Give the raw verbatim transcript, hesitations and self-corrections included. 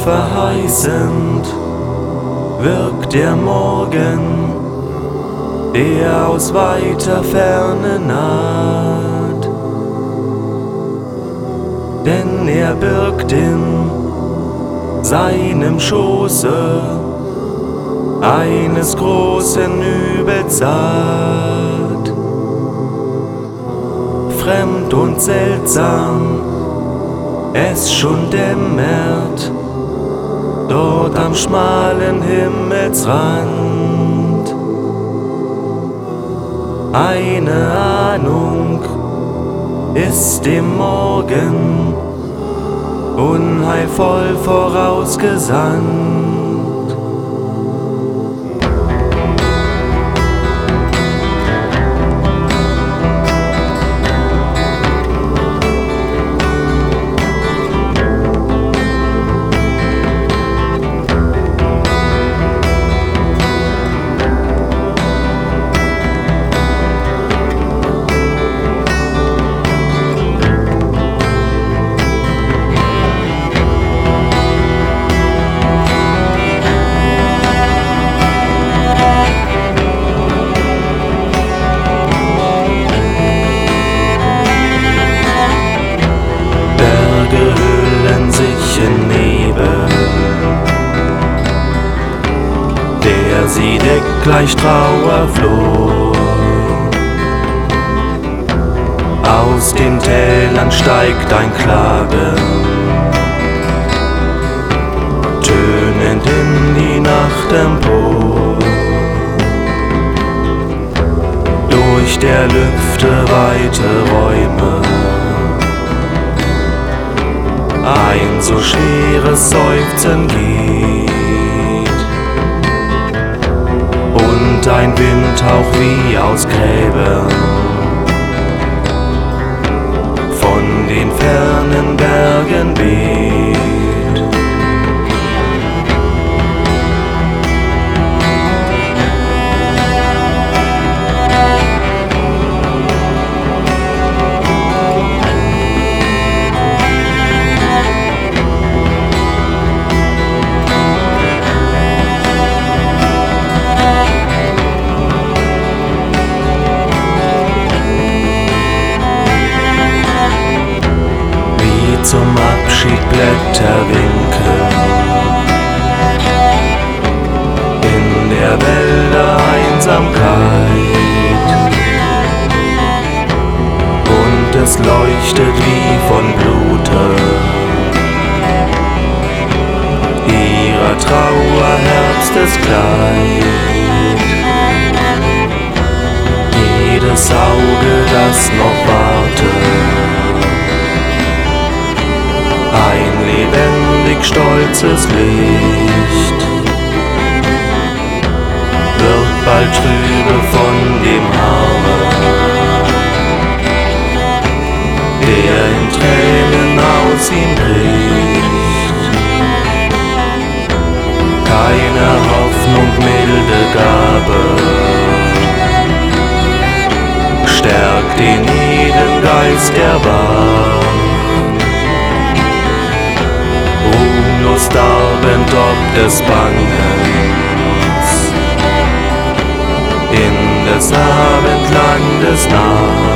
verheißend wirkt der Morgen, der aus weiter Ferne naht. Denn er birgt in seinem Schoße eines großen Übels Saat. Fremd und seltsam es schon dämmert, dort am schmalen Himmelsrand. Eine Ahnung ist dem Morgen unheilvoll vorausgesandt. Der sie deckt gleich Trauerflor. Aus den Tälern steigt ein Klagen, tönend in die Nacht empor. Durch der Lüfte weite Räume, ein so schweres Seufzen geht. Und ein Windhauch wie aus Gräbern von den fernen Bergen weht. Zum Abschied Blätter winken, in der Wälder Einsamkeit, und es leuchtet wie von Blute ihrer Trauer Herbsteskleid. Jedes Auge, das noch wartet, ein lebendig stolzes Licht, wird bald trübe von dem Arme, der in Tränen aus ihm bricht. Keine Hoffnung, milde Gabe, stärkt den jeden Geist, der wacht. Ruhmlos darbend ob des Bangens, in des Abendlandes Nacht.